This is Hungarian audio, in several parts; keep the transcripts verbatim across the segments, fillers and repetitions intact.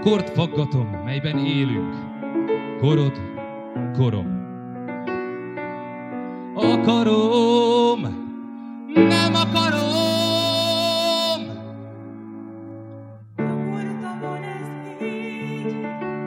kort faggatom, melyben élünk. Korod, korom. Akarom, nem akarom. Gyakorta van ez így,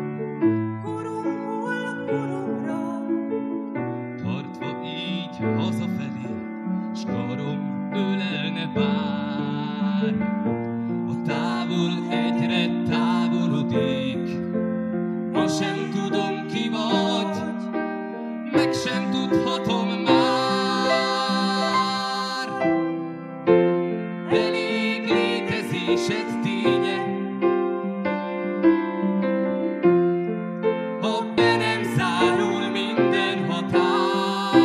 koromból koromra. Tartva így hazafelé, s karom ölelne bár. A távol egyre távolodik, ma sem tudom ki vagy, meg sem tudhatom már. Elég létezésed ténye, ha be nem zárul minden határ,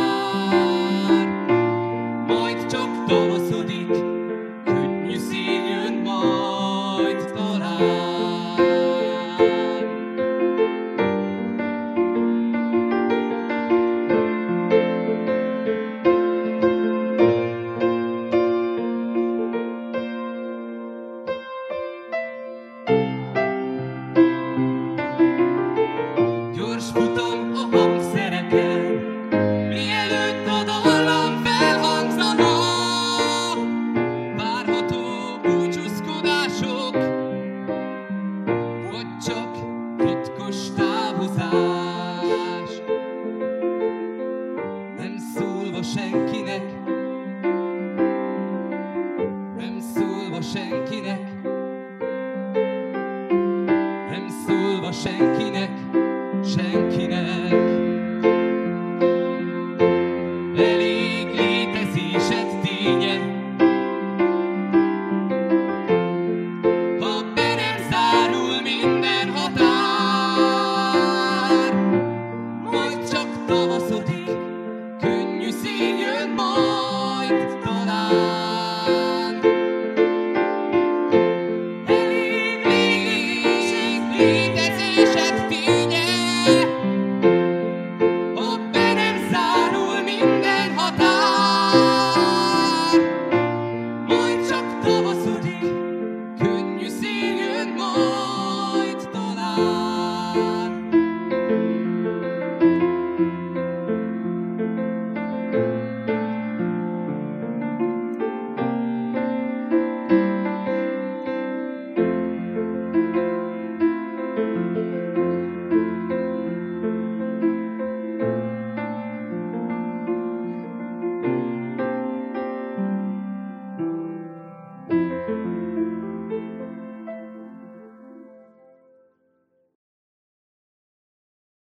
majd csak tavaszodik, könnyű szél jön majd talán. Gyors futam a hangszereken, mielőtt a dallam felhangzana. Várható búcsúzkodások, vagy csak titkos távozás. Nem szólva senkinek, nem szólva senkinek, nem szólva senkinek.